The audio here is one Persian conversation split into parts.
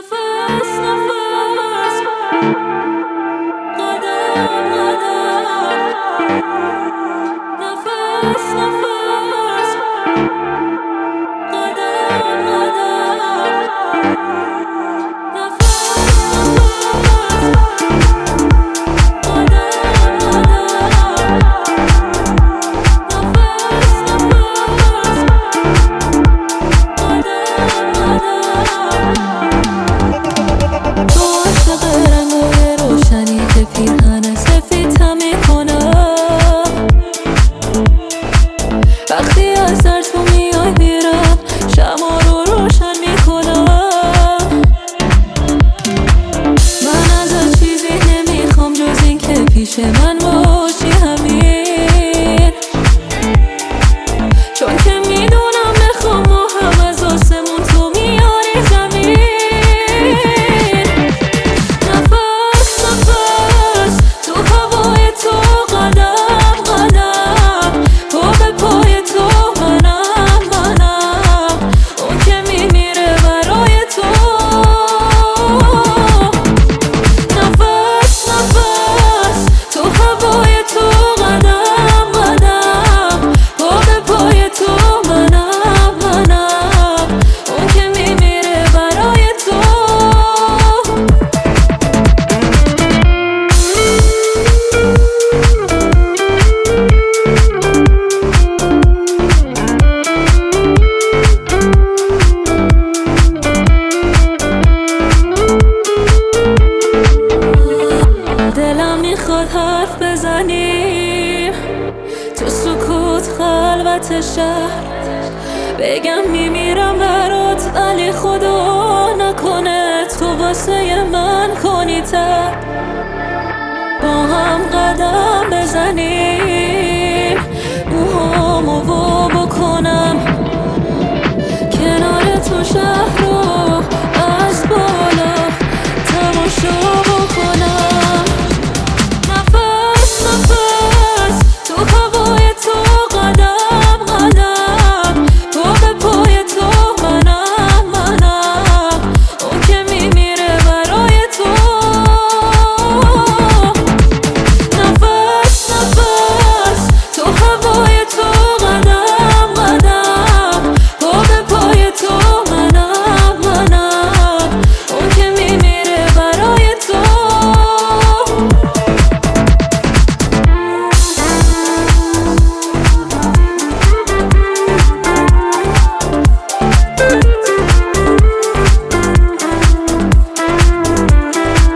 نفس نفس قدم قدم نفس نفس قدم قدم وقتی از در تو میای میرم شمع رو روشن میکنم. من ازت چیزی نمیخوام جز این که پیش من باشی همین، چون که میدونم بخوام ما هم از آسمون تو میاری زمین. نفس نفس تو هوای تو قدم قدم پا به پای تو منم اون که میمیره برای تو. نفس نفس تو هوای تو قدم قدم پا به پای تو منم اون که میمیره برای تو. دلم میخواد حرف بزنیم تو سکوت خلوت شهر، بگم میمیرم برات ولی خدا نکنه تو واسه من کنی تر. با هم قدم بزنیم موهامو وا بکنم کنار تو شهر رو از بالا تماشا بکنم. نفس نفس تو هوای تو قدم قدم پا به پای تو منم اون که میمیره برای تو. نفس نفس تو هوای تو قدم قدم پا به پای تو منم اون که میمیره برای تو.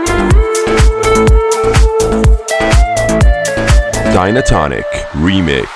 Dynatonic Remix.